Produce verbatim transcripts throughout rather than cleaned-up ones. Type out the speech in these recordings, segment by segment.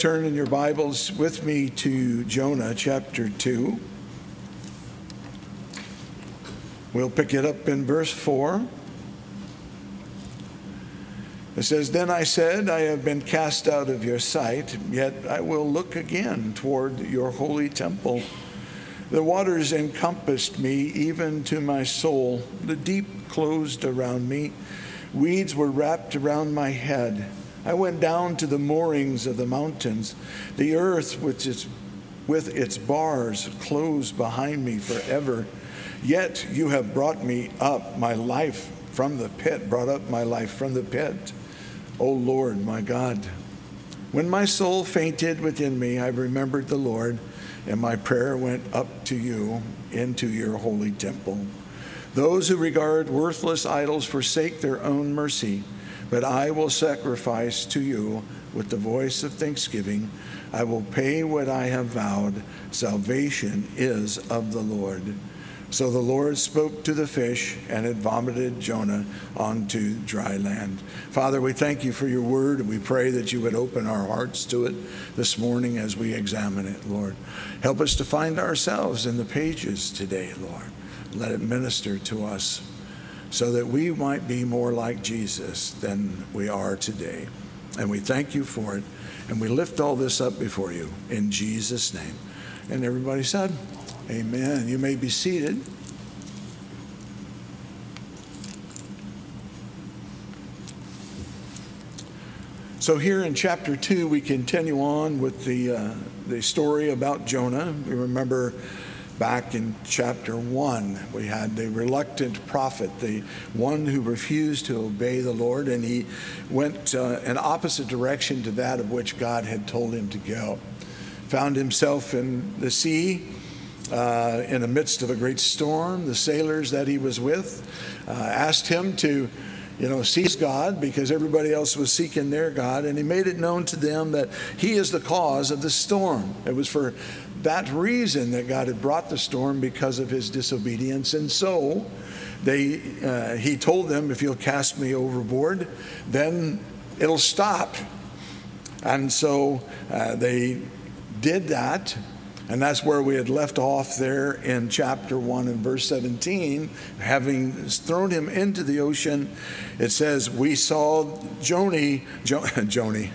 turn in your Bibles with me to Jonah chapter two. We'll pick it up in verse four. It says, "Then I said, I have been cast out of your sight, yet I will look again toward your holy temple. The waters encompassed me, even to my soul. The deep closed around me. Weeds were wrapped around my head. I went down to the moorings of the mountains. The earth with its, with its bars closed behind me forever. Yet you have brought me up, my life from the pit, brought up my life from the pit. O Lord, my God. When my soul fainted within me, I remembered the Lord, and my prayer went up to you into your holy temple. Those who regard worthless idols forsake their own mercy, but I will sacrifice to you with the voice of thanksgiving. I will pay what I have vowed. Salvation is of the Lord." So the Lord spoke to the fish, and it vomited Jonah onto dry land. Father, we thank you for your word, and we pray that you would open our hearts to it this morning as we examine it, Lord. Help us to find ourselves in the pages today, Lord. Let it minister to us so that we might be more like Jesus than we are today. And we thank you for it, and we lift all this up before you in Jesus' name. And everybody said, amen. You may be seated. So here in chapter two, we continue on with the uh, the story about Jonah. We remember back in chapter one, we had the reluctant prophet, the one who refused to obey the Lord, and he went uh, an opposite direction to that of which God had told him to go. Found himself in the sea, Uh, in the midst of a great storm. The sailors that he was with uh, asked him to, you know, cease God because everybody else was seeking their God, and he made it known to them that he is the cause of the storm. It was for that reason that God had brought the storm, because of his disobedience. And so they, uh, he told them, if you'll cast me overboard, then it'll stop. And so uh, they did that. And that's where we had left off there in chapter one and verse seventeen. Having thrown him into the ocean, it says, we saw Jonah, jo- Jonah.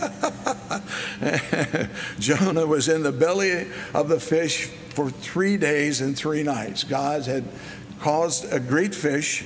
Jonah was in the belly of the fish for three days and three nights. God had caused a great fish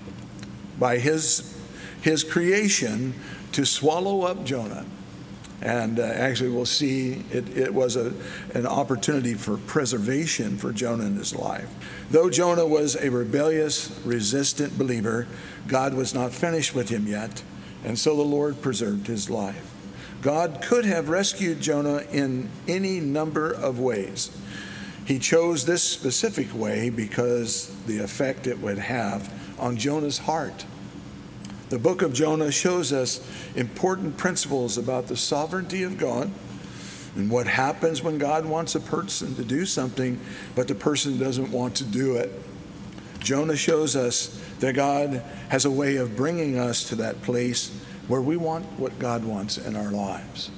by his, his creation to swallow up Jonah. And uh, actually, we'll see it, it was a, an opportunity for preservation for Jonah in his life. Though Jonah was a rebellious, resistant believer, God was not finished with him yet, and so the Lord preserved his life. God could have rescued Jonah in any number of ways. He chose this specific way because the effect it would have on Jonah's heart. The book of Jonah shows us important principles about the sovereignty of God and what happens when God wants a person to do something, but the person doesn't want to do it. Jonah shows us that God has a way of bringing us to that place where we want what God wants in our lives.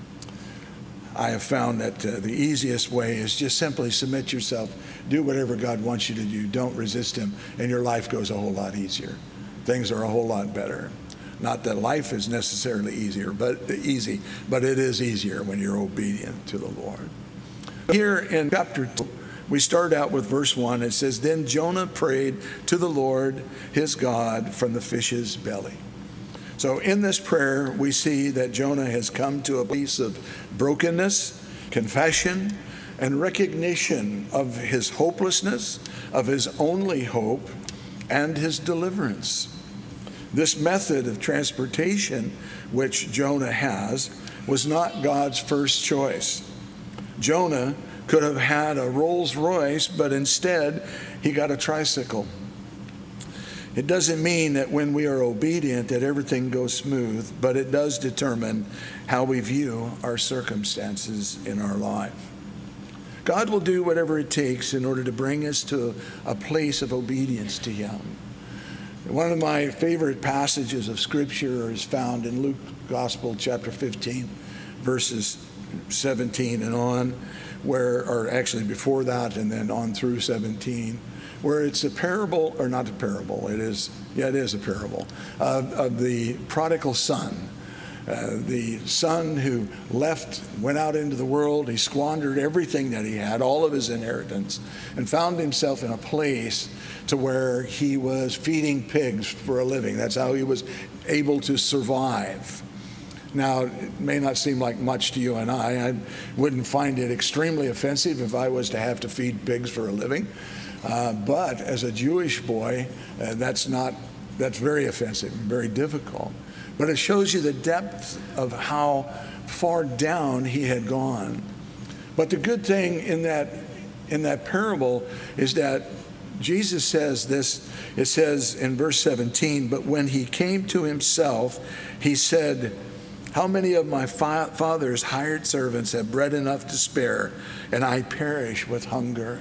I have found that uh, the easiest way is just simply submit yourself, do whatever God wants you to do, don't resist him, and your life goes a whole lot easier. Things are a whole lot better. Not that life is necessarily easier, but easy, but it is easier when you're obedient to the Lord. Here in chapter two, we start out with verse one. It says, "Then Jonah prayed to the Lord his God from the fish's belly." So in this prayer, we see that Jonah has come to a place of brokenness, confession, and recognition of his hopelessness, of his only hope, and his deliverance. This method of transportation which Jonah has was not God's first choice. Jonah could have had a Rolls Royce, but instead he got a tricycle. It doesn't mean that when we are obedient that everything goes smooth, but it does determine how we view our circumstances in our life. God will do whatever it takes in order to bring us to a place of obedience to him. One of my favorite passages of Scripture is found in Luke Gospel, chapter fifteen, verses seventeen and on, where, or actually before that and then on through seventeen, where it's a parable, or not a parable, it is, yeah, it is a parable, of, of the prodigal son. Uh, the son who left, went out into the world, he squandered everything that he had, all of his inheritance, and found himself in a place to where he was feeding pigs for a living. That's how he was able to survive. Now, it may not seem like much to you and I. I wouldn't find it extremely offensive if I was to have to feed pigs for a living. Uh, but as a Jewish boy, uh, that's not, that's very offensive and very difficult. But it shows you the depth of how far down he had gone. But the good thing in that, in that parable is that Jesus says this, it says in verse seventeen, but when he came to himself, he said, how many of my fa- father's hired servants have bread enough to spare, and I perish with hunger?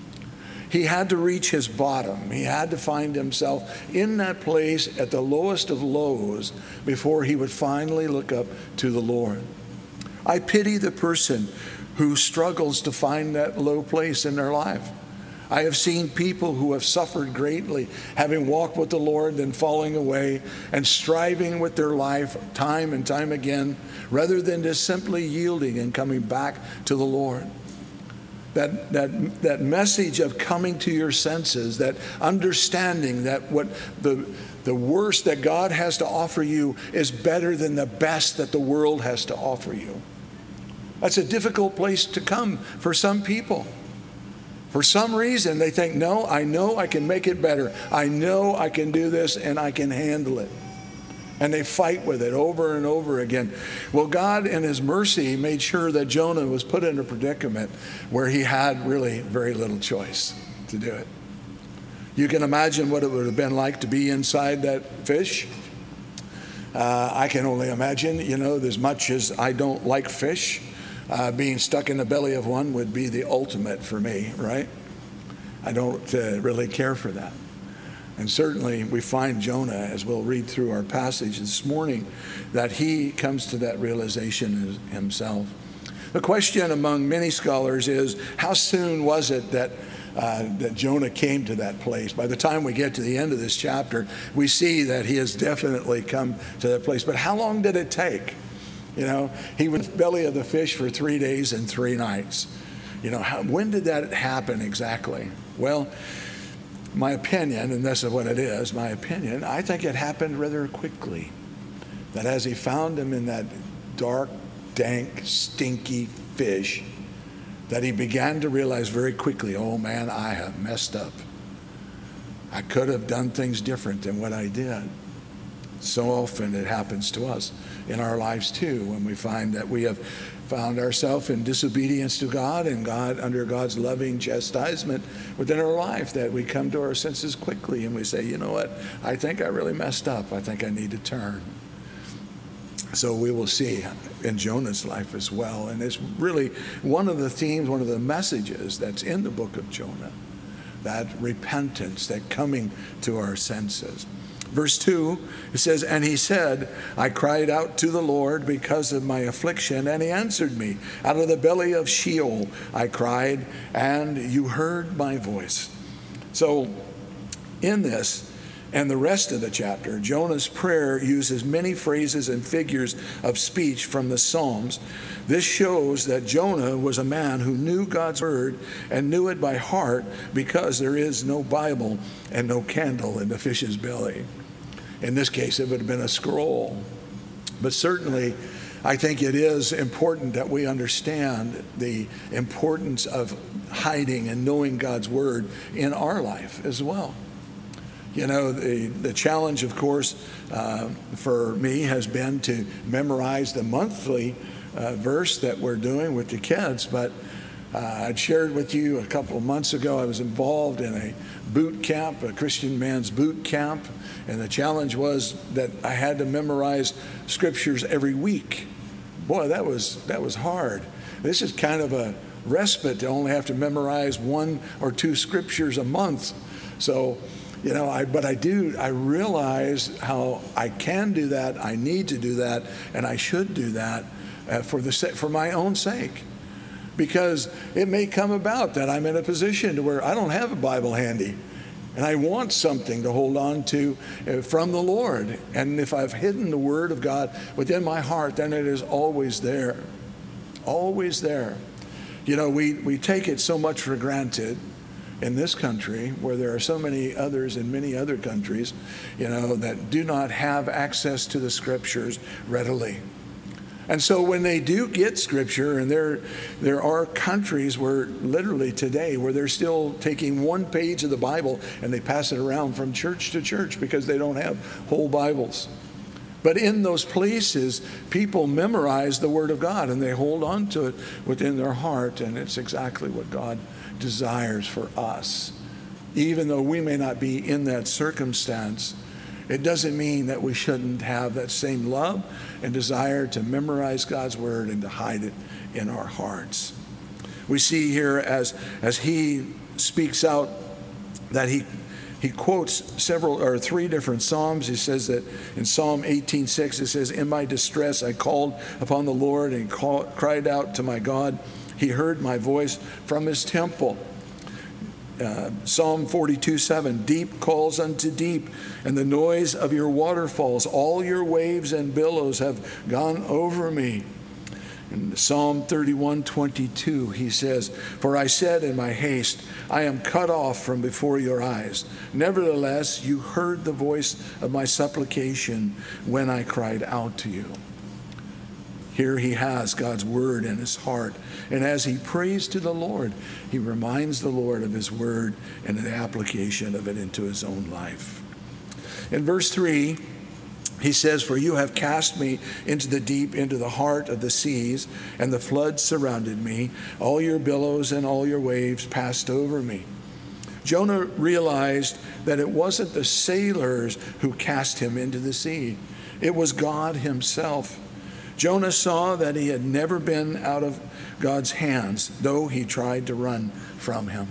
He had to reach his bottom. He had to find himself in that place at the lowest of lows before he would finally look up to the Lord. I pity the person who struggles to find that low place in their life. I have seen people who have suffered greatly, having walked with the Lord, then falling away and striving with their life time and time again, rather than just simply yielding and coming back to the Lord. That, that, that message of coming to your senses, that understanding that what the, the worst that God has to offer you is better than the best that the world has to offer you. That's a difficult place to come for some people. For some reason, they think, no, I know I can make it better. I know I can do this and I can handle it. And they fight with it over and over again. Well, God in his mercy made sure that Jonah was put in a predicament where he had really very little choice to do it. You can imagine what it would have been like to be inside that fish. Uh, I can only imagine, you know, as much as I don't like fish, uh, being stuck in the belly of one would be the ultimate for me, right? I don't uh, really care for that. And certainly we find Jonah, as we'll read through our passage this morning, that he comes to that realization himself. The question among many scholars is, how soon was it that uh, that Jonah came to that place? By the time we get to the end of this chapter, we see that he has definitely come to that place. But how long did it take? You know, he was in the belly of the fish for three days and three nights. You know, how, when did that happen exactly? Well, my opinion, and this is what it is, my opinion, I think it happened rather quickly. That as he found him in that dark, dank, stinky fish, that he began to realize very quickly, oh man, I have messed up. I could have done things different than what I did. So often it happens to us in our lives too, when we find that we have found ourselves in disobedience to God and God under God's loving chastisement within our life, that we come to our senses quickly and we say, you know what, I think I really messed up. I think I need to turn. So we will see in Jonah's life as well. And it's really one of the themes, one of the messages that's in the book of Jonah, that repentance, that coming to our senses. Verse two, it says, and he said, I cried out to the Lord because of my affliction, and he answered me. Out of the belly of Sheol I cried, and you heard my voice. So in this and the rest of the chapter, Jonah's prayer uses many phrases and figures of speech from the Psalms. This shows that Jonah was a man who knew God's word and knew it by heart, because there is no Bible and no candle in the fish's belly. In this case, it would have been a scroll. But certainly, I think it is important that we understand the importance of hiding and knowing God's word in our life as well. You know, the, the challenge, of course, uh, for me has been to memorize the monthly uh, verse that we're doing with the kids. But uh, I'd shared with you a couple of months ago, I was involved in a boot camp, a Christian man's boot camp. And the challenge was that I had to memorize scriptures every week. Boy, that was that was hard. This is kind of a respite to only have to memorize one or two scriptures a month. So, you know, I but I do, I realize how I can do that, I need to do that, and I should do that uh, for the for my own sake. Because it may come about that I'm in a position to where I don't have a Bible handy, and I want something to hold on to uh, from the Lord. And if I've hidden the Word of God within my heart, then it is always there. Always there. You know, we, we take it so much for granted in this country, where there are so many others in many other countries, you know, that do not have access to the Scriptures readily. And so when they do get Scripture, and there there are countries where literally today where they're still taking one page of the Bible and they pass it around from church to church because they don't have whole Bibles. But in those places, people memorize the Word of God and they hold on to it within their heart, and it's exactly what God desires for us. Even though we may not be in that circumstance, it doesn't mean that we shouldn't have that same love and desire to memorize God's Word and to hide it in our hearts. We see here as, as he speaks out that he he quotes several or three different Psalms. He says that in Psalm eighteen six, it says, "In my distress I called upon the Lord and call, cried out to my God. He heard my voice from his temple." Uh, Psalm forty-two seven, "Deep calls unto deep, and the noise of your waterfalls. All your waves and billows have gone over me." In Psalm thirty-one twenty-two, he says, "For I said in my haste, I am cut off from before your eyes. Nevertheless, you heard the voice of my supplication when I cried out to you." Here he has God's Word in his heart. And as he prays to the Lord, he reminds the Lord of his Word and the application of it into his own life. In verse three, he says, "For you have cast me into the deep, into the heart of the seas, and the floods surrounded me. All your billows and all your waves passed over me." Jonah realized that it wasn't the sailors who cast him into the sea. It was God himself. Jonah saw that he had never been out of God's hands, though he tried to run from him.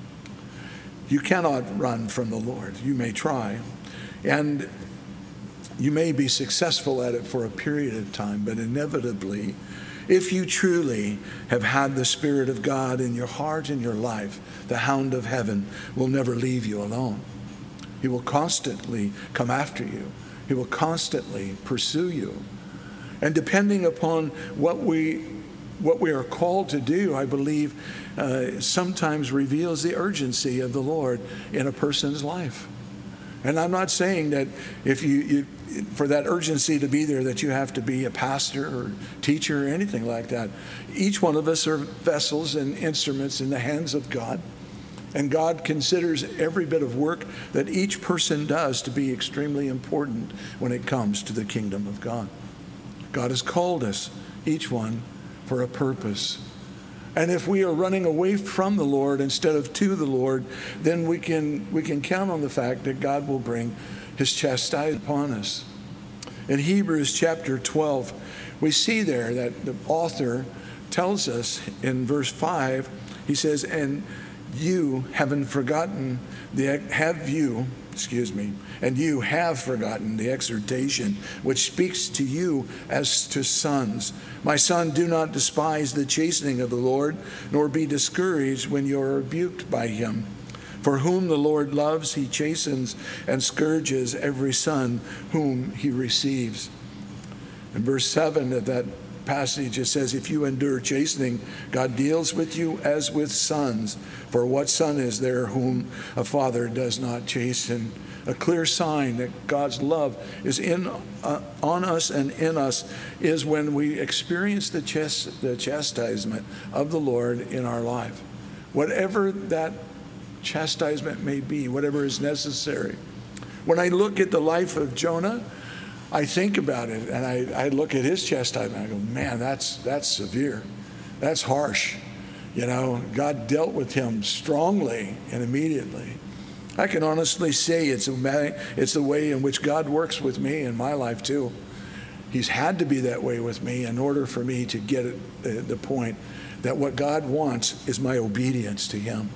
You cannot run from the Lord. You may try, and you may be successful at it for a period of time, but inevitably, if you truly have had the Spirit of God in your heart and your life, the hound of heaven will never leave you alone. He will constantly come after you. He will constantly pursue you. And depending upon what we what we are called to do, I believe uh, sometimes reveals the urgency of the Lord in a person's life. And I'm not saying that if you, you for that urgency to be there that you have to be a pastor or teacher or anything like that. Each one of us are vessels and instruments in the hands of God. And God considers every bit of work that each person does to be extremely important when it comes to the kingdom of God. God has called us, each one, for a purpose. And if we are running away from the Lord instead of to the Lord, then we can we can count on the fact that God will bring his chastisement upon us. In Hebrews chapter twelve, we see there that the author tells us in verse five, he says, "And you haven't forgotten the have you excuse me and you have forgotten the exhortation which speaks to you as to sons. My son, do not despise the chastening of the Lord, nor be discouraged when you are rebuked by him. For whom the Lord loves, he chastens and scourges every son whom he receives." In verse seven of that passage, it says, "If you endure chastening, God deals with you as with sons. For what son is there whom a father does not chasten?" A clear sign that God's love is in uh, on us and in us is when we experience the, chast- the chastisement of the Lord in our life. Whatever that chastisement may be, whatever is necessary. When I look at the life of Jonah, I think about it, and I, I look at his chastisement. I go, man, that's that's severe. That's harsh. You know, God dealt with him strongly and immediately. I can honestly say it's a, it's the way in which God works with me in my life too. He's had to be that way with me in order for me to get at the point that what God wants is my obedience to him.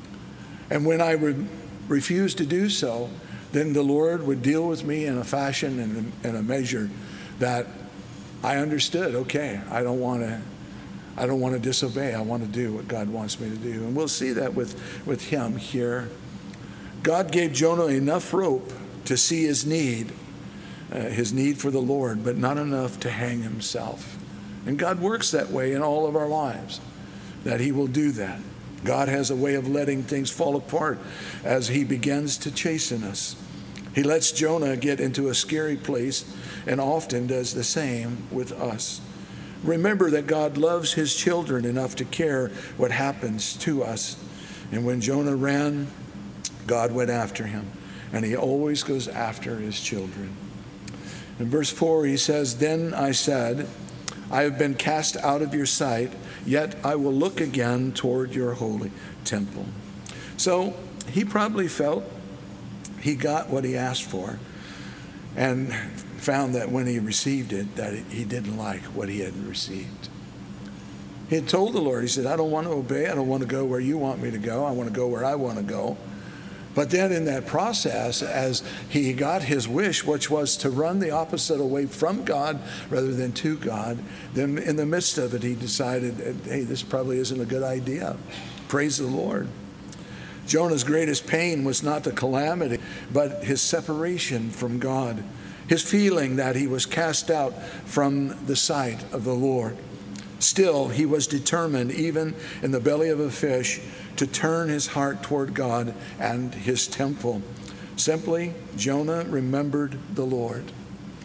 And when I re- refuse to do so, then the Lord would deal with me in a fashion and in a measure that I understood, okay, I don't want to I don't want to disobey. I want to do what God wants me to do. And we'll see that with, with him here. God gave Jonah enough rope to see his need, uh, his need for the Lord, but not enough to hang himself. And God works that way in all of our lives, that he will do that. God has a way of letting things fall apart as he begins to chasten us. He lets Jonah get into a scary place and often does the same with us. Remember that God loves his children enough to care what happens to us. And when Jonah ran, God went after him. And he always goes after his children. In verse four, he says, "Then I said, I have been cast out of your sight, yet I will look again toward your holy temple." So he probably felt he got what he asked for, and found that when he received it, that he didn't like what he had received. He had told the Lord, he said, I don't want to obey. I don't want to go where you want me to go. I want to go where I want to go. But then in that process, as he got his wish, which was to run the opposite away from God rather than to God, then in the midst of it, he decided, hey, this probably isn't a good idea. Praise the Lord. Jonah's greatest pain was not the calamity, but his separation from God, his feeling that he was cast out from the sight of the Lord. Still, he was determined, even in the belly of a fish, to turn his heart toward God and his temple. Simply, Jonah remembered the Lord.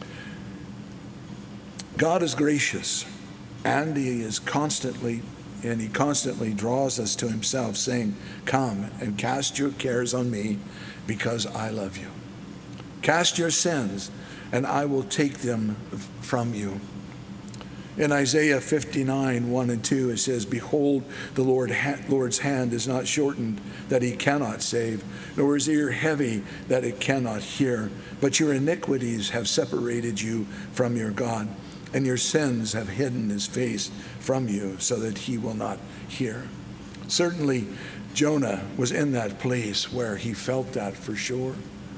God is gracious, and he is constantly And he constantly draws us to himself, saying, come and cast your cares on me because I love you. Cast your sins, and I will take them from you. In Isaiah fifty-nine, one and two, it says, behold, the Lord, Lord's hand is not shortened that he cannot save, nor his ear heavy that it cannot hear. But your iniquities have separated you from your God, and your sins have hidden his face from you so that he will not hear. Certainly, Jonah was in that place where he felt that for sure.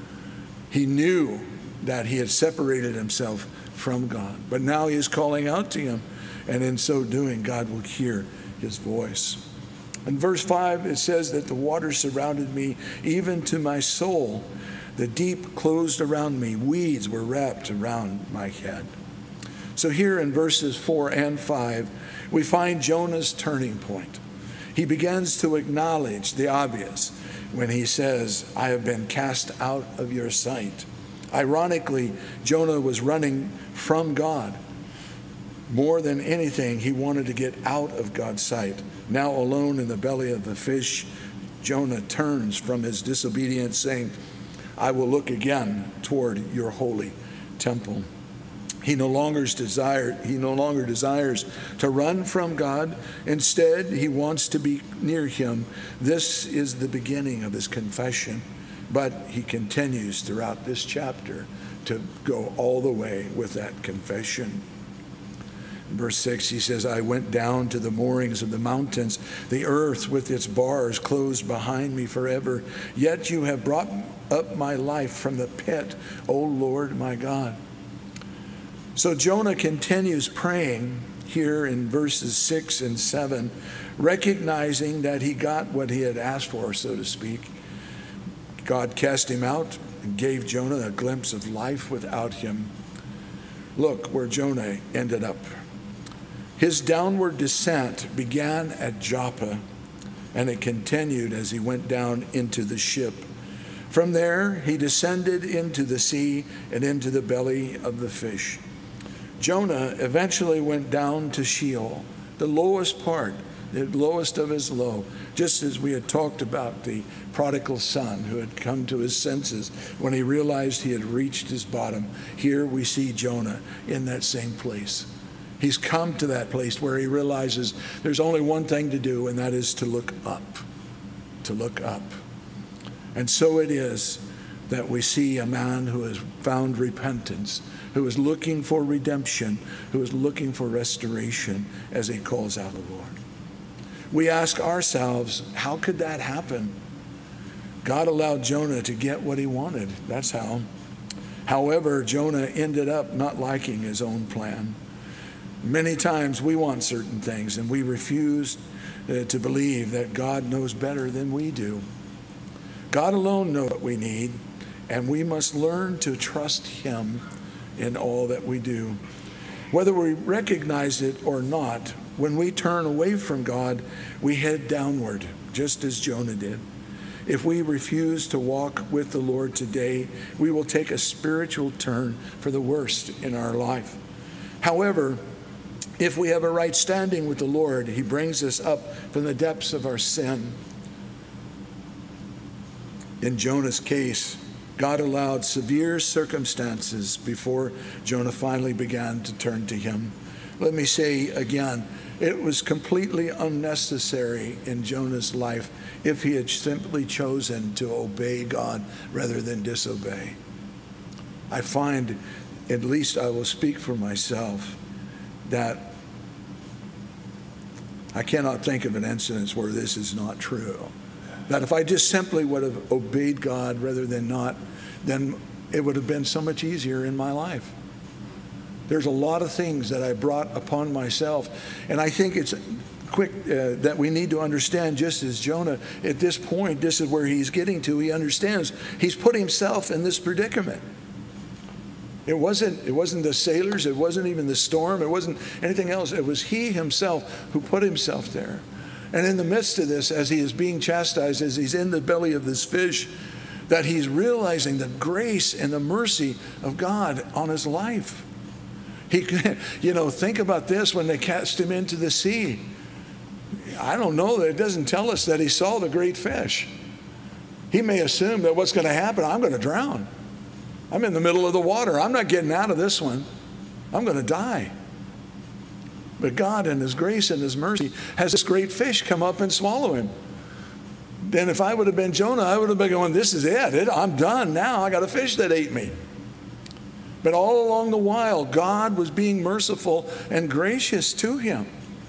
He knew that he had separated himself from God, but now he is calling out to him, and in so doing, God will hear his voice. In verse five, it says that the waters surrounded me, even to my soul. The deep closed around me. Weeds were wrapped around my head. So here in verses four and five, we find Jonah's turning point. He begins to acknowledge the obvious when he says, I have been cast out of your sight. Ironically, Jonah was running from God. More than anything, he wanted to get out of God's sight. Now alone in the belly of the fish, Jonah turns from his disobedience, saying, I will look again toward your holy temple. He no longer desire, he no longer desires to run from God. Instead, he wants to be near him. This is the beginning of his confession. But he continues throughout this chapter to go all the way with that confession. In verse six, he says, I went down to the moorings of the mountains. The earth with its bars closed behind me forever. Yet you have brought up my life from the pit, O Lord my God. So Jonah continues praying here in verses six and seven, recognizing that he got what he had asked for, so to speak. God cast him out and gave Jonah a glimpse of life without him. Look where Jonah ended up. His downward descent began at Joppa, and it continued as he went down into the ship. From there, he descended into the sea and into the belly of the fish. Jonah eventually went down to Sheol, the lowest part, the lowest of his low, just as we had talked about the prodigal son who had come to his senses when he realized he had reached his bottom. Here we see Jonah in that same place. He's come to that place where he realizes there's only one thing to do, and that is to look up, to look up. And so it is that we see a man who has found repentance, who is looking for redemption, who is looking for restoration as he calls out the Lord. We ask ourselves, how could that happen? God allowed Jonah to get what he wanted. That's how. However, Jonah ended up not liking his own plan. Many times we want certain things and we refuse uh, to believe that God knows better than we do. God alone knows what we need, and we must learn to trust Him in all that we do. Whether we recognize it or not, when we turn away from God, we head downward, just as Jonah did. If we refuse to walk with the Lord today, we will take a spiritual turn for the worst in our life. However, if we have a right standing with the Lord, He brings us up from the depths of our sin. In Jonah's case, God allowed severe circumstances before Jonah finally began to turn to Him. Let me say again, it was completely unnecessary in Jonah's life if he had simply chosen to obey God rather than disobey. I find, at least I will speak for myself, that I cannot think of an instance where this is not true. That if I just simply would have obeyed God rather than not, then it would have been so much easier in my life. There's a lot of things that I brought upon myself, and I think it's quick uh, that we need to understand, just as Jonah, at this point, this is where he's getting to. He understands he's put himself in this predicament. It wasn't, it wasn't the sailors, it wasn't even the storm, it wasn't anything else. It was he himself who put himself there. And in the midst of this, as he is being chastised, as he's in the belly of this fish, that he's realizing the grace and the mercy of God on his life. He, you know, think about this when they cast him into the sea. I don't know that it doesn't tell us that he saw the great fish. He may assume that what's going to happen, I'm going to drown. I'm in the middle of the water. I'm not getting out of this one. I'm going to die. But God in His grace and His mercy has this great fish come up and swallow him. Then if I would have been Jonah, I would have been going, this is it. I'm done now. I got a fish that ate me. But all along the while, God was being merciful and gracious to him.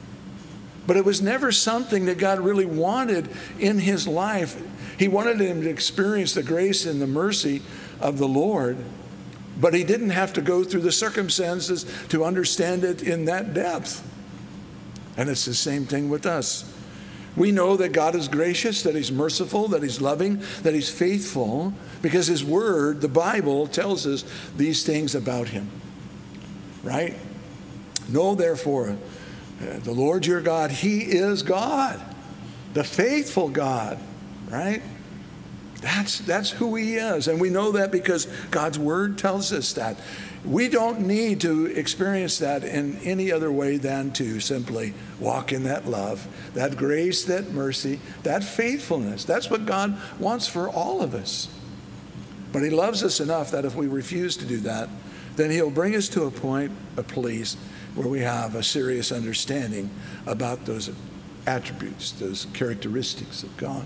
But it was never something that God really wanted in his life. He wanted him to experience the grace and the mercy of the Lord, but he didn't have to go through the circumstances to understand it in that depth. And it's the same thing with us. We know that God is gracious, that He's merciful, that He's loving, that He's faithful, because His Word, the Bible, tells us these things about Him. Right? Know therefore, uh, the Lord your God, He is God, the faithful God. Right? That's, that's who He is. And we know that because God's Word tells us that. We don't need to experience that in any other way than to simply walk in that love, that grace, that mercy, that faithfulness. That's what God wants for all of us. But He loves us enough that if we refuse to do that, then He'll bring us to a point, a place, where we have a serious understanding about those attributes, those characteristics of God.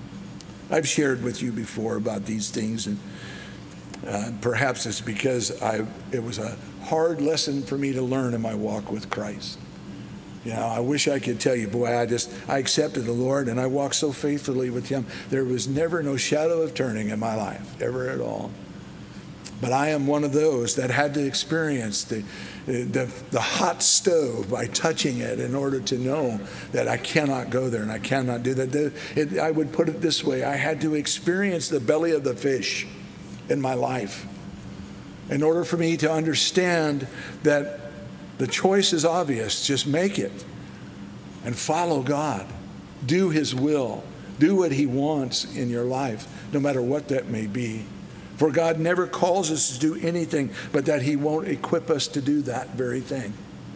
I've shared with you before about these things, and Uh, perhaps it's because I, it was a hard lesson for me to learn in my walk with Christ. You know, I wish I could tell you, boy, I just, I accepted the Lord and I walked so faithfully with Him. There was never no shadow of turning in my life, ever at all. But I am one of those that had to experience the, the, the hot stove by touching it in order to know that I cannot go there and I cannot do that. The, it, I would put it this way. I had to experience the belly of the fish in my life in order for me to understand that the choice is obvious. Just make it and follow God. Do His will. Do what He wants in your life, no matter what that may be. For God never calls us to do anything but that He won't equip us to do that very thing.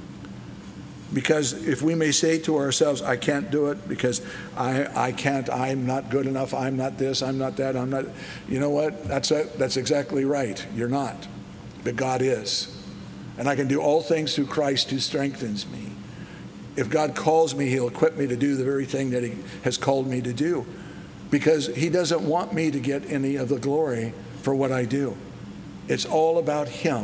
Because if we may say to ourselves, I can't do it because I, I can't, I'm not good enough, I'm not this, I'm not that, I'm not, you know what? That's it. That's exactly right. You're not. But God is. And I can do all things through Christ who strengthens me. If God calls me, He'll equip me to do the very thing that He has called me to do. Because He doesn't want me to get any of the glory for what I do. It's all about Him.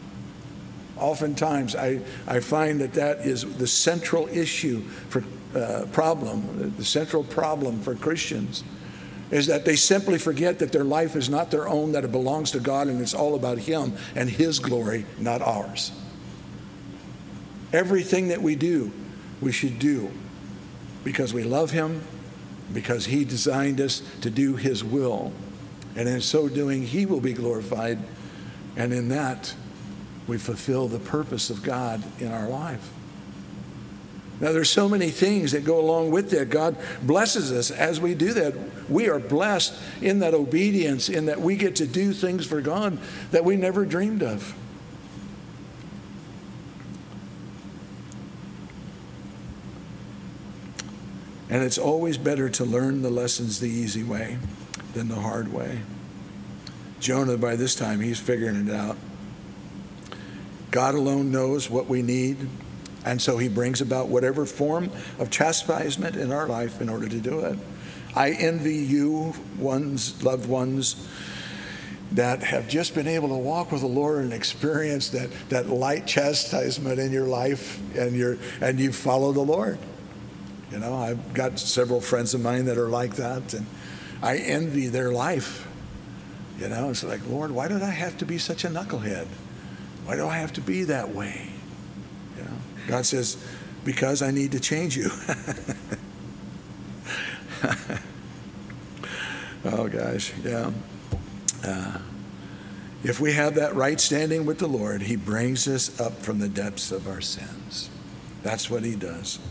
Oftentimes, I, I find that that is the central issue for uh, problem, the central problem for Christians, is that they simply forget that their life is not their own, that it belongs to God, and it's all about Him and His glory, not ours. Everything that we do, we should do because we love him, because he designed us to do his will. And in so doing, he will be glorified. And in that, we fulfill the purpose of God in our life. Now, there's so many things that go along with that. God blesses us as we do that. We are blessed in that obedience, in that we get to do things for God that we never dreamed of. And it's always better to learn the lessons the easy way than the hard way. Jonah, by this time, he's figuring it out. God alone knows what we need, and so he brings about whatever form of chastisement in our life in order to do it. I envy you, ones, loved ones, that have just been able to walk with the Lord and experience that, that light chastisement in your life, and you're, and you follow the Lord. You know, I've got several friends of mine that are like that, and I envy their life. You know, it's like, Lord, why did I have to be such a knucklehead? Why do I have to be that way? You know, God says, because I need to change you. Oh, gosh, yeah. Uh, if we have that right standing with the Lord, he brings us up from the depths of our sins. That's what he does.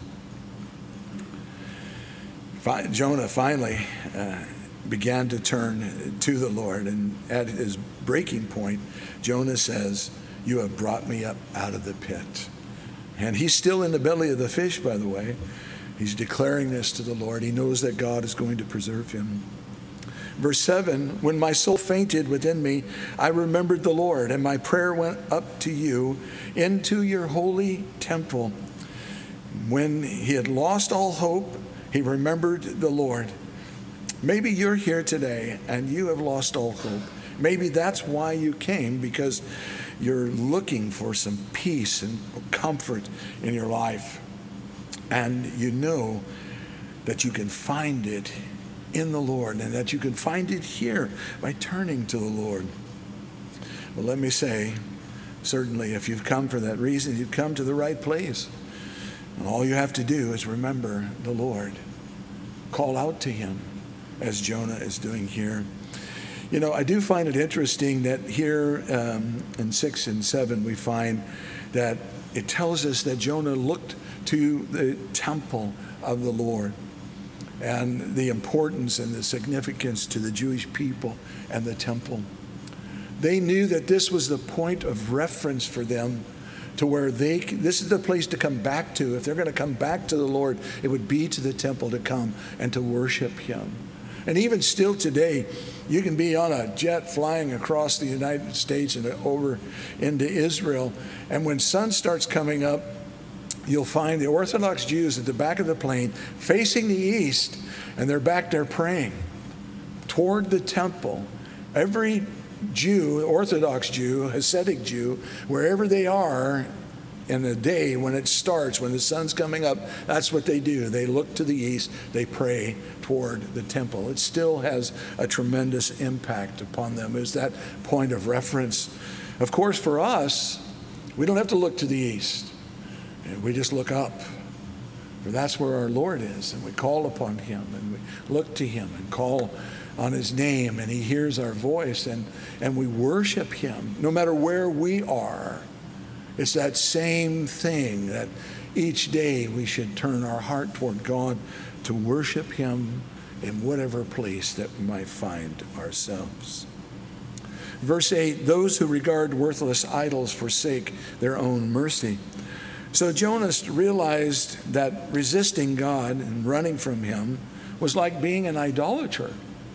Jonah finally uh, began to turn to the Lord, and at his breaking point, Jonah says, you have brought me up out of the pit. And he's still in the belly of the fish, by the way. He's declaring this to the Lord. He knows that God is going to preserve him. Verse seven, when my soul fainted within me, I remembered the Lord, and my prayer went up to you into your holy temple. When he had lost all hope, he remembered the Lord. Maybe you're here today and you have lost all hope. Maybe that's why you came, because you're looking for some peace and comfort in your life. And you know that you can find it in the Lord, and that you can find it here by turning to the Lord. Well, let me say, certainly if you've come for that reason, you've come to the right place. And all you have to do is remember the Lord. Call out to him, as Jonah is doing here. You know, I do find it interesting that here um, in six and seven, we find that it tells us that Jonah looked to the temple of the Lord, and the importance and the significance to the Jewish people and the temple. They knew that this was the point of reference for them, to where they, this is the place to come back to. If they're going to come back to the Lord, it would be to the temple to come and to worship him. And even still today, you can be on a jet flying across the United States and over into Israel, and when sun starts coming up, you'll find the Orthodox Jews at the back of the plane facing the east, and they're back there praying toward the temple. Every Jew, Orthodox Jew, Hasidic Jew, wherever they are in the day when it starts, when the sun's coming up, that's what they do. They look to the east, they pray toward the temple. It still has a tremendous impact upon them. It's that point of reference. Of course, for us, we don't have to look to the east. We just look up, for that's where our Lord is, and we call upon him, and we look to him and call on his name, and he hears our voice, and, and we worship him no matter where we are. It's that same thing, that each day we should turn our heart toward God to worship him in whatever place that we might find ourselves. Verse eight, those who regard worthless idols forsake their own mercy. So Jonah realized that resisting God and running from him was like being an idolater.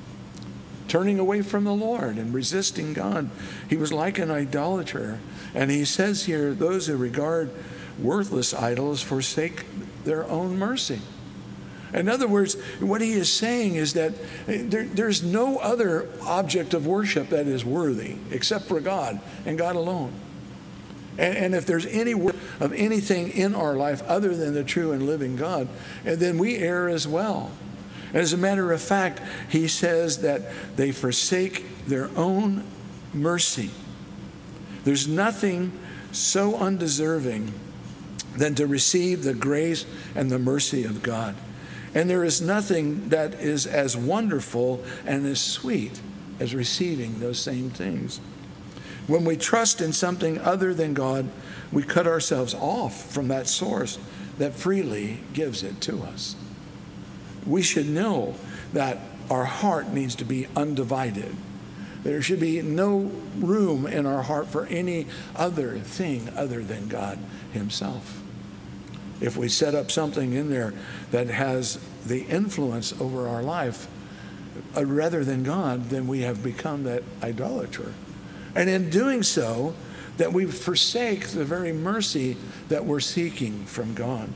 Turning away from the Lord and resisting God. He was like an idolater. And he says here, those who regard worthless idols forsake their own mercy. In other words, what he is saying is that there, there's no other object of worship that is worthy except for God and God alone. And, and if there's any worship of anything in our life other than the true and living God, then we err as well. As a matter of fact, he says that they forsake their own mercy. There's nothing so undeserving than to receive the grace and the mercy of God. And there is nothing that is as wonderful and as sweet as receiving those same things. When we trust in something other than God, we cut ourselves off from that source that freely gives it to us. We should know that our heart needs to be undivided. There should be no room in our heart for any other thing other than God himself. If we set up something in there that has the influence over our life uh, rather than God, then we have become that idolater. And in doing so, that we forsake the very mercy that we're seeking from God.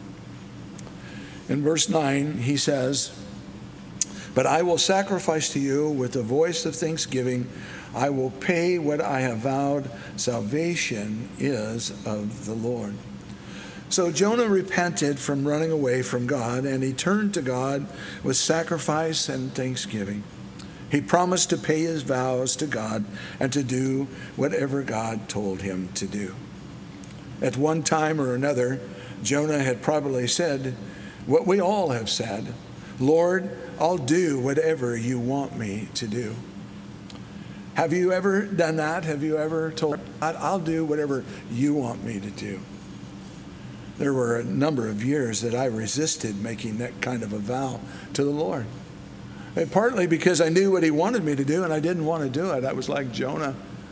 In verse nine, he says, "But I will sacrifice to you with the voice of thanksgiving. I will pay what I have vowed. Salvation is of the Lord." So Jonah repented from running away from God, and he turned to God with sacrifice and thanksgiving. He promised to pay his vows to God and to do whatever God told him to do. At one time or another, Jonah had probably said what we all have said: "Lord, I'll do whatever you want me to do." Have you ever done that? Have you ever told God, "I'll do whatever you want me to do"? There were a number of years that I resisted making that kind of a vow to the Lord. And partly because I knew what he wanted me to do and I didn't want to do it. I was like Jonah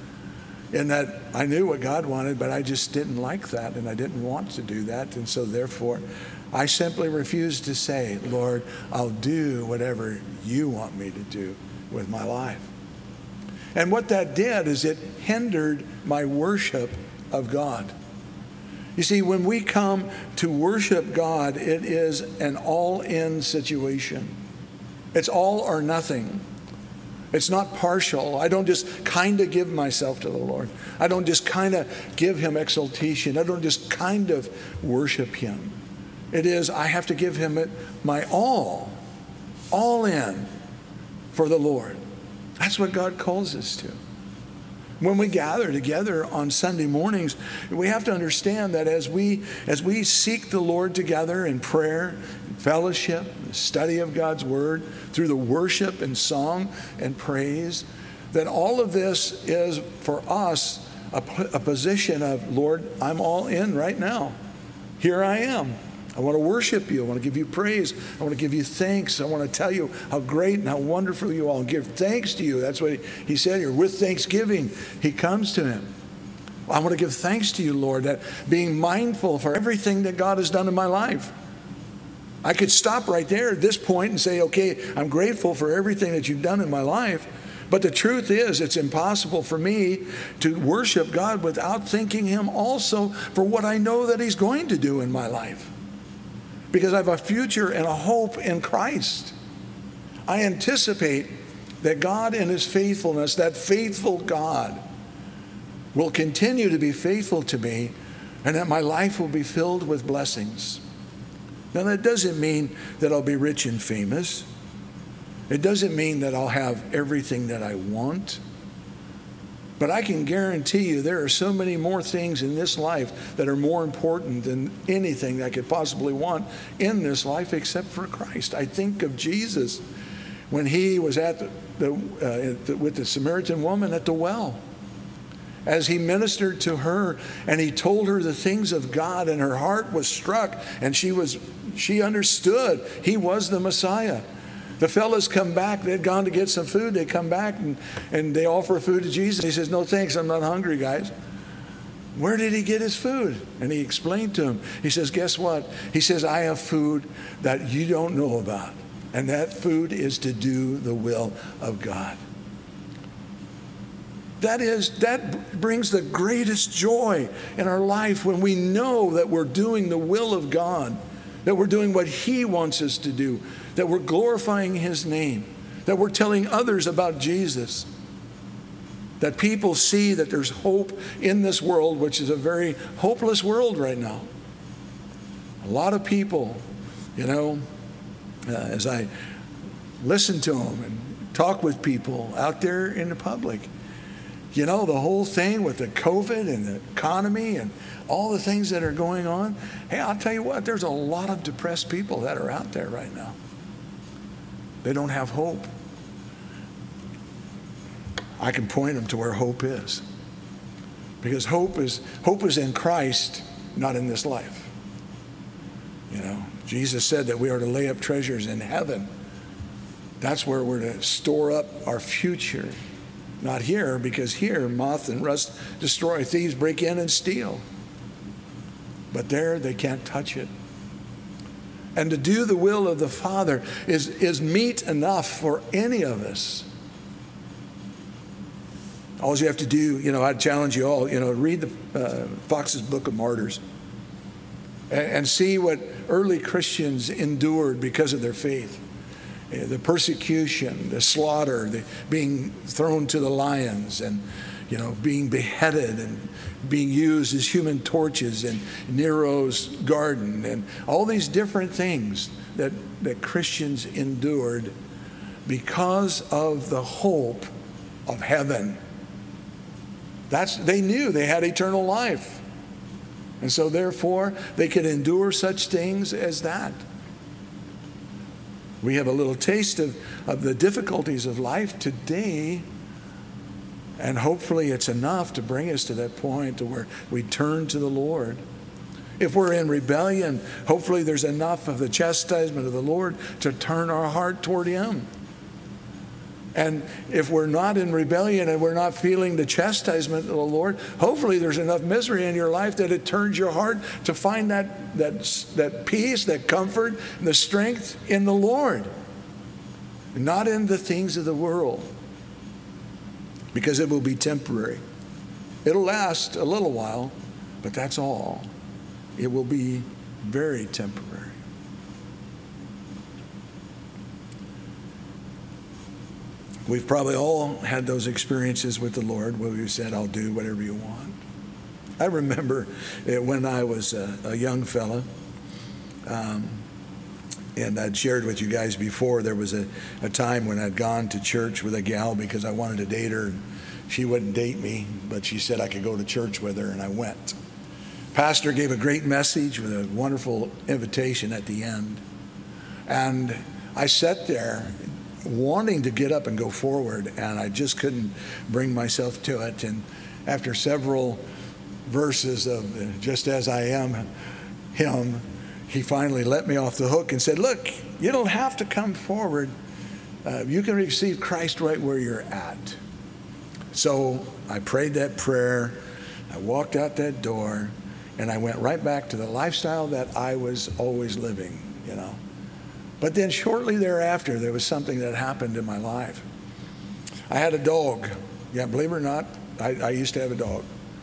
in that I knew what God wanted, but I just didn't like that and I didn't want to do that. And so therefore, I simply refused to say, "Lord, I'll do whatever you want me to do with my life." And what that did is it hindered my worship of God. You see, when we come to worship God, it is an all-in situation. It's all or nothing. It's not partial. I don't just kind of give myself to the Lord. I don't just kind of give him exaltation. I don't just kind of worship him. It is, I have to give him my all, all in for the Lord. That's what God calls us to. When we gather together on Sunday mornings, we have to understand that as we as we seek the Lord together in prayer, fellowship, the study of God's word, through the worship and song and praise, that all of this is for us a, a position of, "Lord, I'm all in right now. Here I am. I want to worship you. I want to give you praise. I want to give you thanks. I want to tell you how great and how wonderful you are and give thanks to you." That's what he, he said here. With thanksgiving, he comes to him. I want to give thanks to you, Lord, that being mindful for everything that God has done in my life. I could stop right there at this point and say, okay, I'm grateful for everything that you've done in my life. But the truth is, it's impossible for me to worship God without thanking him also for what I know that he's going to do in my life. Because I have a future and a hope in Christ. I anticipate that God in his faithfulness, that faithful God, will continue to be faithful to me, and that my life will be filled with blessings. Now, that doesn't mean that I'll be rich and famous. It doesn't mean that I'll have everything that I want. But I can guarantee you there are so many more things in this life that are more important than anything I could possibly want in this life except for Christ. I think of Jesus when he was at the, the, uh, the, with the Samaritan woman at the well. As he ministered to her and he told her the things of God, and her heart was struck, and she was she understood he was the Messiah. The fellas come back. They'd gone to get some food. They come back and, and they offer food to Jesus. He says, "No thanks, I'm not hungry, guys." Where did he get his food? And he explained to him. He says, "Guess what?" He says, "I have food that you don't know about. And that food is to do the will of God." That is, that brings the greatest joy in our life when we know that we're doing the will of God, that we're doing what he wants us to do, that we're glorifying his name, that we're telling others about Jesus, that people see that there's hope in this world, which is a very hopeless world right now. A lot of people, you know, uh, as I listen to them and talk with people out there in the public, you know, the whole thing with the COVID and the economy and all the things that are going on. Hey, I'll tell you what, there's a lot of depressed people that are out there right now. They don't have hope. I can point them to where hope is. Because hope is hope is in Christ, not in this life. You know, Jesus said that we are to lay up treasures in heaven. That's where we're to store up our future. Not here, because here moth and rust destroy, thieves break in and steal. But there they can't touch it. And to do the will of the Father is, is meat enough for any of us. All you have to do, you know, I'd challenge you all, you know, read the uh, Fox's Book of Martyrs and, and see what early Christians endured because of their faith. The persecution, the slaughter, the being thrown to the lions, and, you know, being beheaded and being used as human torches in Nero's garden, and all these different things that, that Christians endured because of the hope of heaven. That's, they knew they had eternal life. And so therefore, they could endure such things as that. We have a little taste of, of the difficulties of life today, and hopefully it's enough to bring us to that point to where we turn to the Lord. If we're in rebellion, hopefully there's enough of the chastisement of the Lord to turn our heart toward Him. And if we're not in rebellion and we're not feeling the chastisement of the Lord, hopefully there's enough misery in your life that it turns your heart to find that, that, that peace, that comfort, and the strength in the Lord, not in the things of the world, because it will be temporary. It'll last a little while, but that's all. It will be very temporary. We've probably all had those experiences with the Lord where we've said, I'll do whatever you want. I remember when I was a, a young fella, um, and I'd shared with you guys before, there was a, a time when I'd gone to church with a gal because I wanted to date her. And she wouldn't date me, but she said I could go to church with her, and I went. Pastor gave a great message with a wonderful invitation at the end. And I sat there wanting to get up and go forward, and I just couldn't bring myself to it. And after several verses of just as I am him, he finally let me off the hook and said, look, you don't have to come forward. Uh, you can receive Christ right where you're at. So I prayed that prayer. I walked out that door, and I went right back to the lifestyle that I was always living, you know. But then shortly thereafter, there was something that happened in my life. I had a dog. Yeah, believe it or not, I, I used to have a dog.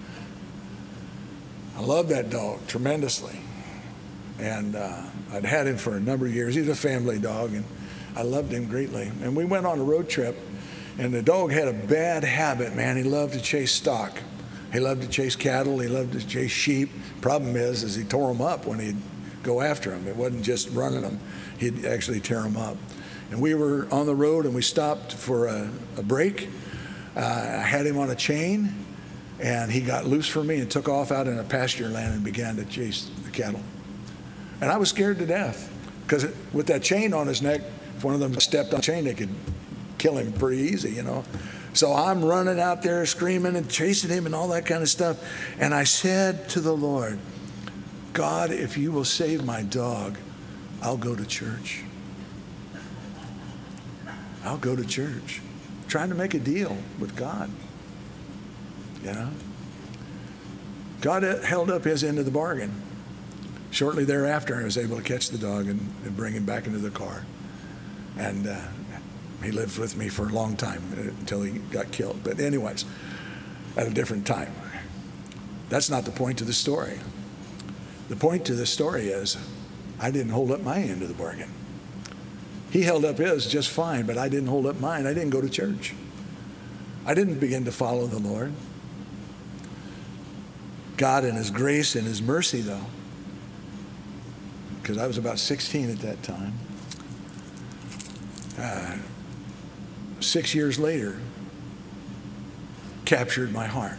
I loved that dog tremendously. And uh, I'd had him for a number of years. He was a family dog, and I loved him greatly. And we went on a road trip, and the dog had a bad habit, man. He loved to chase stock. He loved to chase cattle. He loved to chase sheep. Problem is, is he tore them up when he'd go after them. It wasn't just running them. He'd actually tear them up. And we were on the road, and we stopped for a, a break. Uh, I had him on a chain, and he got loose from me and took off out in a pasture land and began to chase the cattle. And I was scared to death, because with that chain on his neck, if one of them stepped on the chain, they could kill him pretty easy, you know. So I'm running out there screaming and chasing him and all that kind of stuff. And I said to the Lord, God, if you will save my dog, I'll go to church. I'll go to church. I'm trying to make a deal with God. You know? God held up his end of the bargain. Shortly thereafter, I was able to catch the dog and, and bring him back into the car. And uh, he lived with me for a long time until he got killed. But anyways, at a different time. That's not the point of the story. The point to the story is I didn't hold up my end of the bargain. He held up his just fine, but I didn't hold up mine. I didn't go to church. I didn't begin to follow the Lord. God in his grace and his mercy, though, because I was about sixteen at that time, uh, six years later, captured my heart.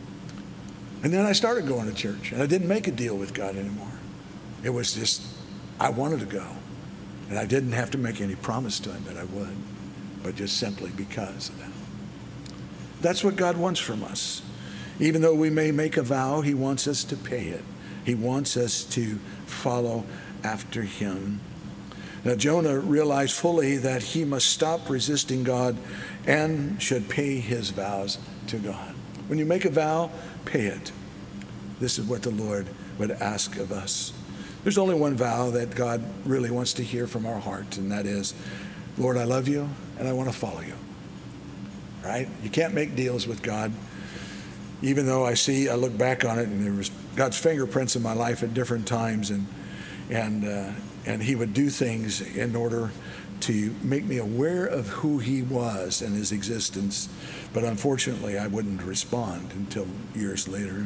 And then I started going to church, and I didn't make a deal with God anymore. It was just, I wanted to go. And I didn't have to make any promise to him that I would, but just simply because of that. That's what God wants from us. Even though we may make a vow, he wants us to pay it. He wants us to follow after him. Now, Jonah realized fully that he must stop resisting God and should pay his vows to God. When you make a vow, pay it. This is what the Lord would ask of us. There's only one vow that God really wants to hear from our heart, and that is, Lord, I love you and I want to follow you. Right? You can't make deals with God. Even though I see, I look back on it, and there was God's fingerprints in my life at different times, and and uh, and he would do things in order to make me aware of who he was and his existence. But unfortunately, I wouldn't respond until years later.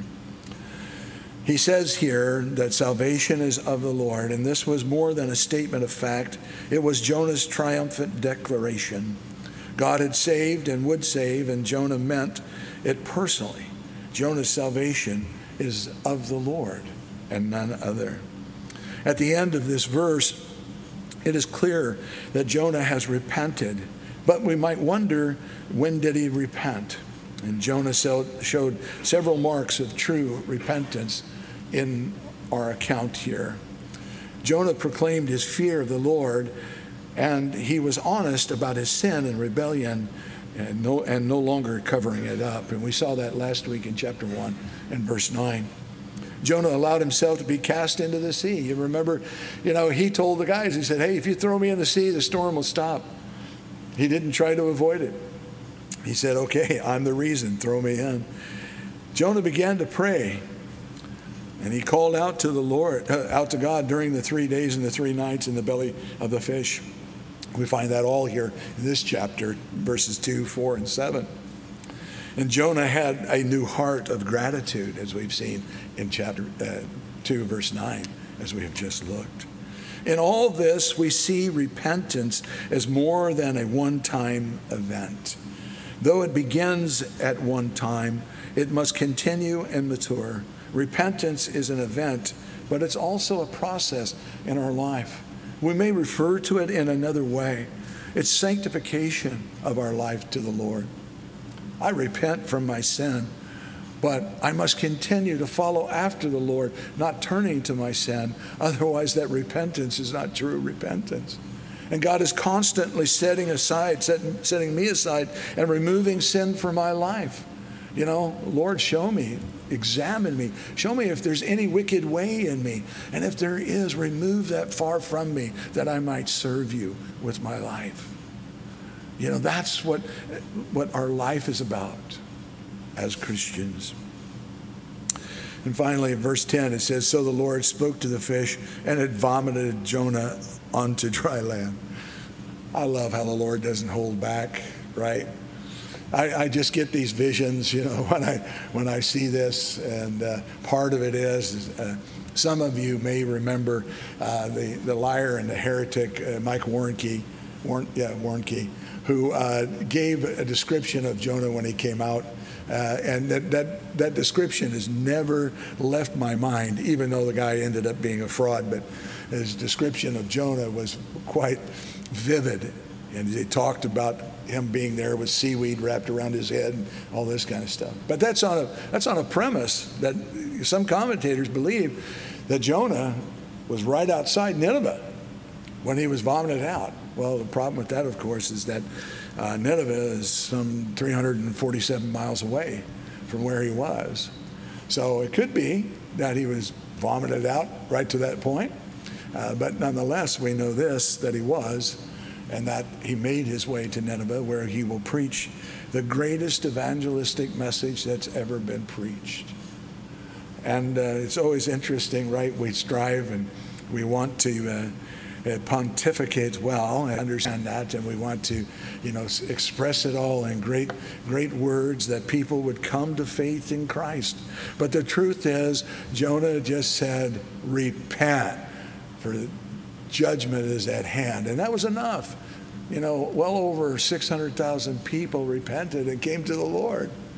He says here that salvation is of the Lord, and this was more than a statement of fact. It was Jonah's triumphant declaration. God had saved and would save, and Jonah meant it personally. Jonah's salvation is of the Lord and none other. At the end of this verse, it is clear that Jonah has repented, but we might wonder, when did he repent? And Jonah showed several marks of true repentance in our account here. Jonah proclaimed his fear of the Lord, and he was honest about his sin and rebellion, and no, and no longer covering it up. And we saw that last week in chapter one and verse nine. Jonah allowed himself to be cast into the sea. You remember, you know, he told the guys, he said, hey, if you throw me in the sea, the storm will stop. He didn't try to avoid it. He said, okay, I'm the reason, throw me in. Jonah began to pray, and he called out to the Lord, uh, out to God during the three days and the three nights in the belly of the fish. We find that all here in this chapter, verses two, four, and seven. And Jonah had a new heart of gratitude, as we've seen in chapter uh, two, verse nine, as we have just looked. In all this, we see repentance as more than a one-time event. Though it begins at one time, it must continue and mature. Repentance is an event, but it's also a process in our life. We may refer to it in another way. It's sanctification of our life to the Lord. I repent from my sin, but I must continue to follow after the Lord, not turning to my sin. Otherwise, that repentance is not true repentance. And God is constantly setting aside, setting, setting me aside and removing sin from my life. You know, Lord, show me, examine me. Show me if there's any wicked way in me. And if there is, remove that far from me, that I might serve you with my life. You know, that's what, what our life is about as Christians. And finally, in verse ten, it says, so the Lord spoke to the fish, and it vomited Jonah onto dry land. I love how the Lord doesn't hold back, right? I, I just get these visions, you know, when I when I see this, and uh, part of it is, is uh, some of you may remember uh, the the liar and the heretic, uh, Mike Warnke, Warn, yeah Warnke, who uh, gave a description of Jonah when he came out, uh, and that that that description has never left my mind, even though the guy ended up being a fraud. But his description of Jonah was quite vivid, and he talked about him being there with seaweed wrapped around his head and all this kind of stuff. But that's on a that's on a premise that some commentators believe that Jonah was right outside Nineveh when he was vomited out. Well, the problem with that, of course, is that uh, Nineveh is some three hundred forty-seven miles away from where he was. So it could be that he was vomited out right to that point. Uh, but nonetheless, we know this, that he was, and that he made his way to Nineveh, where he will preach the greatest evangelistic message that's ever been preached. And uh, it's always interesting, right? We strive and we want to uh, uh, pontificate well and understand that, and we want to, you know, express it all in great, great words that people would come to faith in Christ. But the truth is, Jonah just said, repent, for judgment is at hand. And that was enough. You know, well over six hundred thousand people repented and came to the Lord.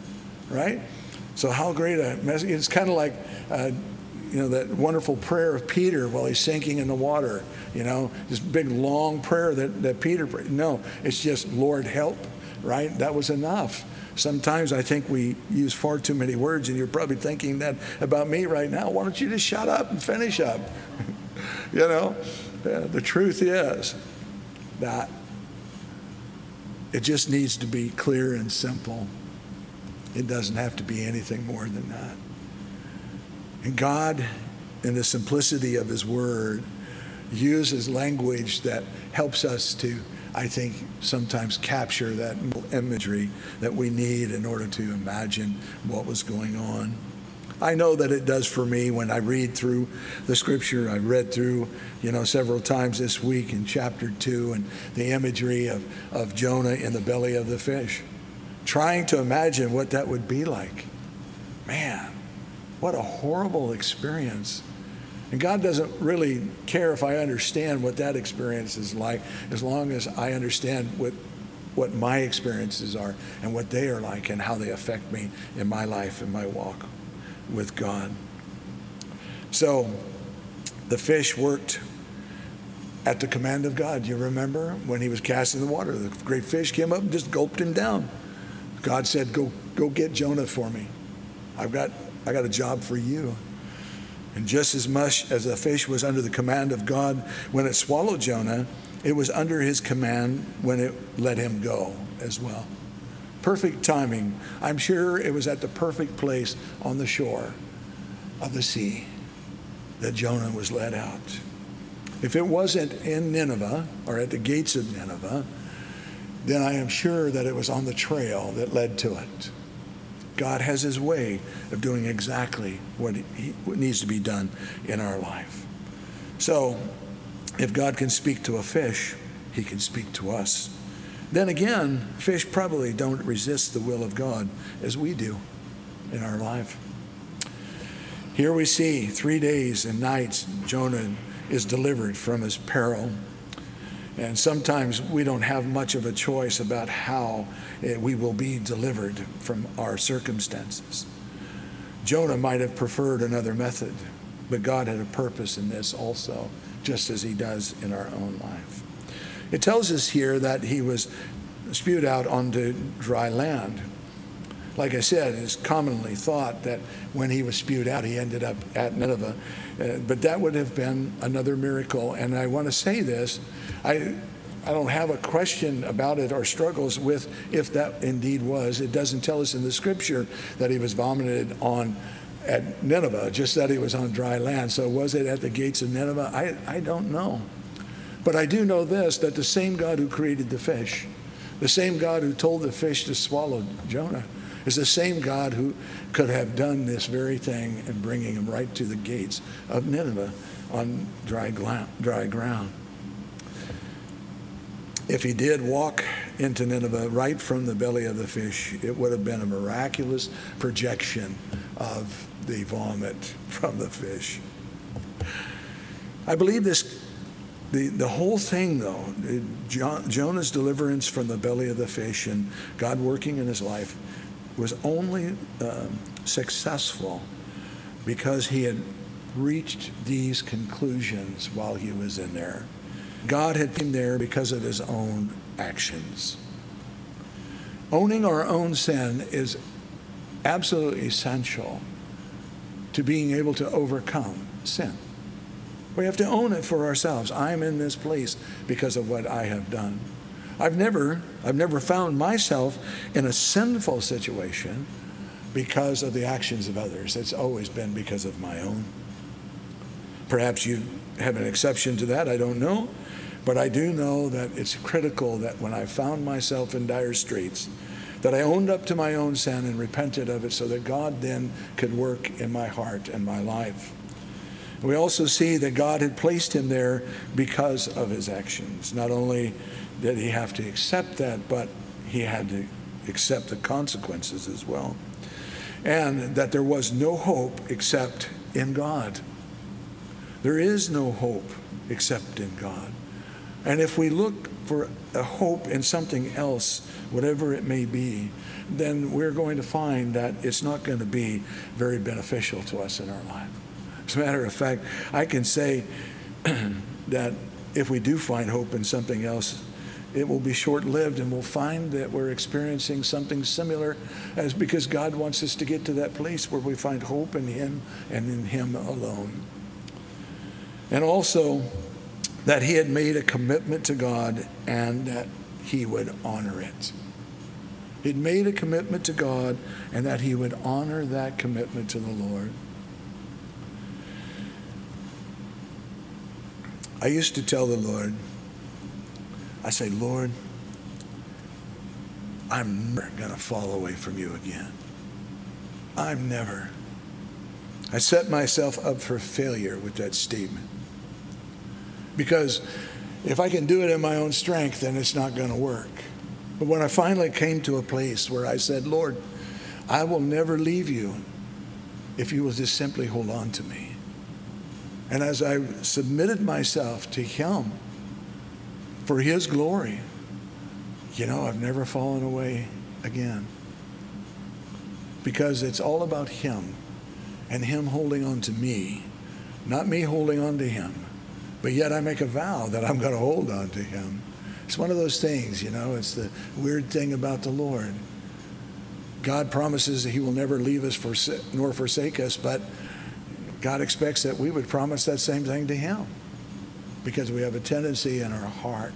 right? So how great a message. It's kind of like, uh, you know, that wonderful prayer of Peter while he's sinking in the water, you know, this big long prayer that, that Peter prayed. No, it's just, Lord, help, right? That was enough. Sometimes I think we use far too many words, and you're probably thinking that about me right now. Why don't you just shut up and finish up? You know, yeah, the truth is that it just needs to be clear and simple. It doesn't have to be anything more than that. And God, in the simplicity of his word, uses language that helps us to, I think, sometimes capture that imagery that we need in order to imagine what was going on. I know that it does for me when I read through the scripture. I read through, you know, several times this week in chapter two, and the imagery of, of Jonah in the belly of the fish, trying to imagine what that would be like. Man, what a horrible experience. And God doesn't really care if I understand what that experience is like, as long as I understand what what my experiences are and what they are like and how they affect me in my life and my walk with God. So the fish worked at the command of God. You remember when he was cast in the water, the great fish came up and just gulped him down. God said, go go get Jonah for me. I've got I got a job for you. And just as much as the fish was under the command of God when it swallowed Jonah, it was under his command when it let him go as well. Perfect timing. I'm sure it was at the perfect place on the shore of the sea that Jonah was let out. If it wasn't in Nineveh or at the gates of Nineveh, then I am sure that it was on the trail that led to it. God has his way of doing exactly what, he, what needs to be done in our life. So, if God can speak to a fish, he can speak to us. Then again, fish probably don't resist the will of God as we do in our life. Here we see three days and nights Jonah is delivered from his peril. And sometimes we don't have much of a choice about how we will be delivered from our circumstances. Jonah might have preferred another method, but God had a purpose in this also, just as he does in our own life. It tells us here that he was spewed out onto dry land. Like I said, it's commonly thought that when he was spewed out, he ended up at Nineveh. Uh, but that would have been another miracle. And I want to say this, I, I don't have a question about it or struggles with if that indeed was. It doesn't tell us in the scripture that he was vomited on at Nineveh, just that he was on dry land. So was it at the gates of Nineveh? I, I don't know. But I do know this, that the same God who created the fish, the same God who told the fish to swallow Jonah, is the same God who could have done this very thing and bringing him right to the gates of Nineveh on dry, gla- dry ground. If he did walk into Nineveh right from the belly of the fish, it would have been a miraculous projection of the vomit from the fish. I believe this, the, the whole thing though, John, Jonah's deliverance from the belly of the fish and God working in his life was only um, successful because he had reached these conclusions while he was in there. God had been there because of his own actions. Owning our own sin is absolutely essential to being able to overcome sin. We have to own it for ourselves. I'm in this place because of what I have done. I've never, I've never found myself in a sinful situation because of the actions of others. It's always been because of my own. Perhaps you have an exception to that, I don't know. But I do know that it's critical that when I found myself in dire straits, that I owned up to my own sin and repented of it so that God then could work in my heart and my life. We also see that God had placed him there because of his actions. Not only did he have to accept that, but he had to accept the consequences as well. And that there was no hope except in God. There is no hope except in God. And if we look for a hope in something else, whatever it may be, then we're going to find that it's not going to be very beneficial to us in our life. As a matter of fact, I can say that if we do find hope in something else, it will be short-lived, and we'll find that we're experiencing something similar, as because God wants us to get to that place where we find hope in Him and in Him alone. And also that he had made a commitment to God and that he would honor it. He'd made a commitment to God and that he would honor that commitment to the Lord. I used to tell the Lord, I say, Lord, I'm never going to fall away from you again. I'm never. I set myself up for failure with that statement. Because if I can do it in my own strength, then it's not going to work. But when I finally came to a place where I said, Lord, I will never leave you if you will just simply hold on to me. And as I submitted myself to him for his glory, you know, I've never fallen away again. Because it's all about him and him holding on to me, not me holding on to him. But yet I make a vow that I'm going to hold on to him. It's one of those things, you know, it's the weird thing about the Lord. God promises that he will never leave us for, nor forsake us, but God expects that we would promise that same thing to him because we have a tendency in our heart.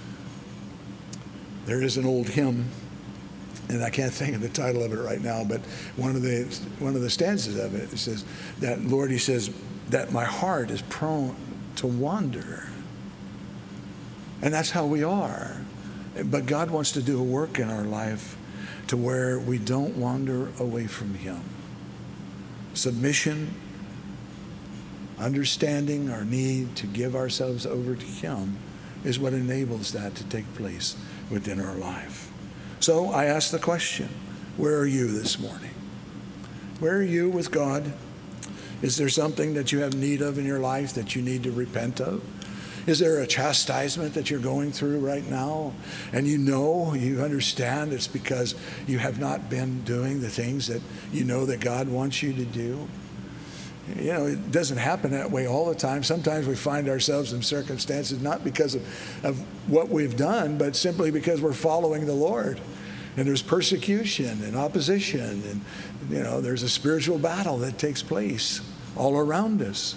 There is an old hymn, and I can't think of the title of it right now, but one of the one of the stanzas of it, it says that, Lord, he says, that my heart is prone to wander. And that's how we are. But God wants to do a work in our life to where we don't wander away from him. Submission, understanding our need to give ourselves over to him is what enables that to take place within our life. So I ask the question, where are you this morning? Where are you with God? Is there something that you have need of in your life that you need to repent of? Is there a chastisement that you're going through right now? And you know, you understand it's because you have not been doing the things that you know that God wants you to do? You know, it doesn't happen that way all the time. Sometimes we find ourselves in circumstances not because of, of what we've done, but simply because we're following the Lord. And there's persecution and opposition, and you know, there's a spiritual battle that takes place all around us.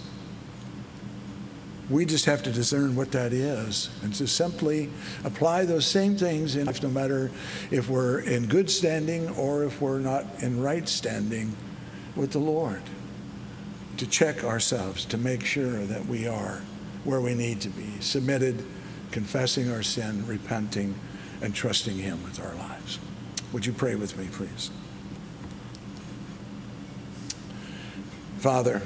We just have to discern what that is and to simply apply those same things in life, no matter if we're in good standing or if we're not in right standing with the Lord. To check ourselves, to make sure that we are where we need to be, submitted, confessing our sin, repenting, and trusting him with our lives. Would you pray with me, please? Father,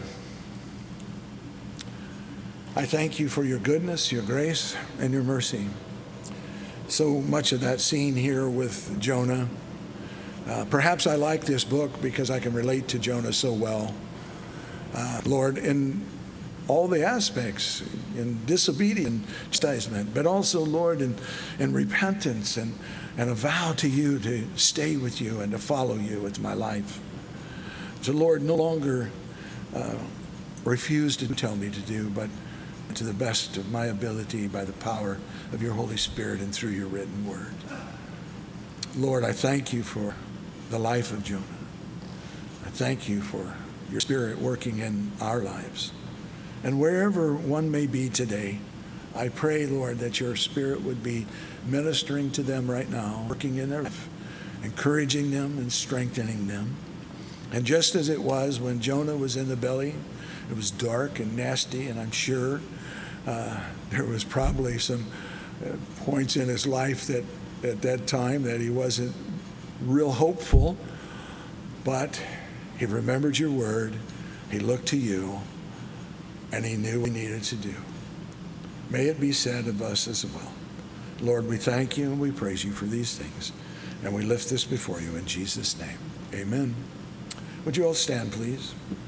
I thank you for your goodness, your grace, and your mercy. So much of that scene here with Jonah. Uh, perhaps I like this book because I can relate to Jonah so well. Uh, Lord, in all the aspects, in disobedience, chastisement, but also, Lord, in, in repentance and, and a vow to you to stay with you and to follow you with my life. So, Lord, no longer uh, refuse to tell me to do, but to the best of my ability by the power of your Holy Spirit and through your written word. Lord, I thank you for the life of Jonah. I thank you for your Spirit working in our lives. And wherever one may be today, I pray, Lord, that your Spirit would be ministering to them right now, working in their life, encouraging them and strengthening them. And just as it was when Jonah was in the belly, it was dark and nasty, and I'm sure uh, there was probably some uh, points in his life that at that time that he wasn't real hopeful, but he remembered your word, he looked to you, and he knew what he needed to do. May it be said of us as well. Lord, we thank you and we praise you for these things, and we lift this before you in Jesus' name. Amen. Would you all stand, please?